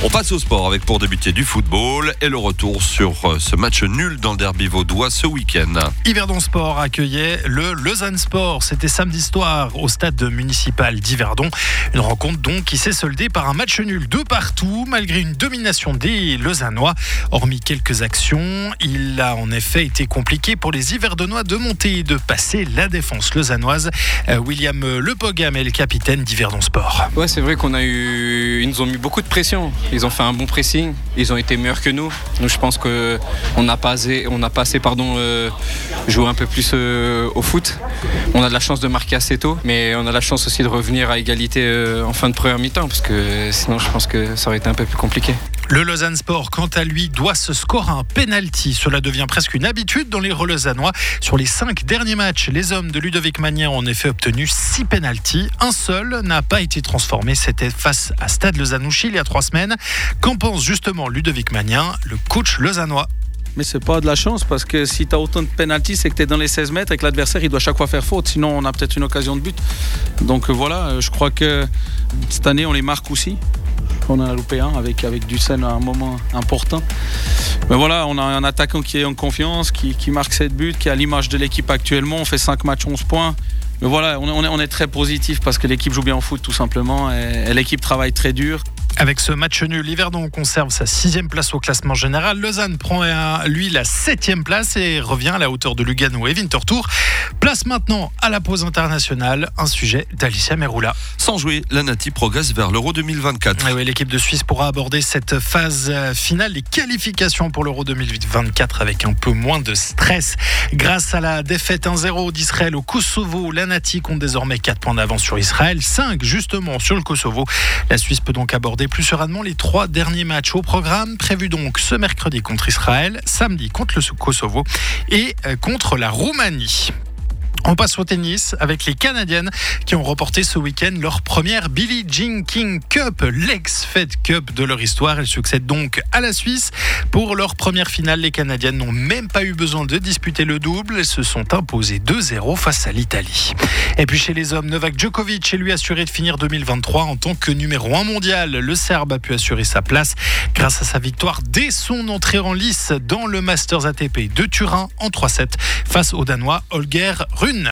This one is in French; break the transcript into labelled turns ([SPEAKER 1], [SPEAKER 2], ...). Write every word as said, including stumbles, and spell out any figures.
[SPEAKER 1] On passe au sport avec pour débuter du football et le retour sur ce match nul dans le derby vaudois ce week-end.
[SPEAKER 2] Yverdon Sport accueillait le Lausanne Sport. C'était samedi soir au stade municipal d'Yverdon. Une rencontre donc qui s'est soldée par un match nul de partout malgré une domination des Lausannois. Hormis quelques actions, il a en effet été compliqué pour les Yverdonois de monter et de passer la défense lausannoise. William Lepogam est le capitaine d'Yverdon Sport.
[SPEAKER 3] Ouais, c'est vrai qu'on a eu, ils nous ont mis beaucoup de pression. Ils ont fait un bon pressing, ils ont été meilleurs que nous. Nous, je pense qu'on n'a pas assez, on n'a pas assez pardon, euh, joué un peu plus euh, au foot. On a de la chance de marquer assez tôt, mais on a la chance aussi de revenir à égalité euh, en fin de première mi-temps, parce que sinon, je pense que ça aurait été un peu plus compliqué.
[SPEAKER 2] Le Lausanne Sport, quant à lui, doit se score un penalty. Cela devient presque une habitude dans les Lausannois. Sur les cinq derniers matchs, les hommes de Ludovic Magnin ont en effet obtenu six penalties. Un seul n'a pas été transformé. C'était face à Stade Lausanne-Ouchy il y a trois semaines. Qu'en pense justement Ludovic Magnin, le coach lausannois?
[SPEAKER 4] Mais c'est pas de la chance, parce que si tu as autant de pénalty, c'est que tu es dans les seize mètres et que l'adversaire il doit chaque fois faire faute, sinon on a peut-être une occasion de but. Donc voilà, je crois que cette année on les marque aussi. On en a loupé un avec, avec Dussen à un moment important. Mais voilà, on a un attaquant qui est en confiance, qui, qui marque sept buts, qui est à l'image de l'équipe actuellement. On fait cinq matchs, onze points. Mais voilà, on est, on est très positif parce que l'équipe joue bien au foot tout simplement et, et l'équipe travaille très dur.
[SPEAKER 2] Avec ce match nul, Yverdon conserve sa sixième place au classement général. Lausanne prend lui la septième place et revient à la hauteur de Lugano et Winterthur. Place maintenant à la pause internationale, un sujet d'Alicia Meroula.
[SPEAKER 1] Sans jouer, la Nati progresse vers l'Euro deux mille vingt-quatre.
[SPEAKER 2] Et oui, l'équipe de Suisse pourra aborder cette phase finale, les qualifications pour l'Euro deux mille vingt-quatre avec un peu moins de stress. Grâce à la défaite un zéro d'Israël au Kosovo, la Nati compte désormais quatre points d'avance sur Israël, cinq justement sur le Kosovo. La Suisse peut donc aborder plus sereinement les trois derniers matchs au programme, prévus donc ce mercredi contre Israël, samedi contre le Kosovo et contre la Roumanie. On passe au tennis avec les Canadiennes qui ont remporté ce week-end leur première Billie Jean King Cup, l'ex-Fed Cup de leur histoire. Elles succèdent donc à la Suisse. Pour leur première finale, les Canadiennes n'ont même pas eu besoin de disputer le double. Elles se sont imposées deux zéro face à l'Italie. Et puis chez les hommes, Novak Djokovic est lui assuré de finir deux mille vingt-trois en tant que numéro un mondial. Le Serbe a pu assurer sa place grâce à sa victoire dès son entrée en lice dans le Masters A T P de Turin en trois sept face au Danois Holger Rune.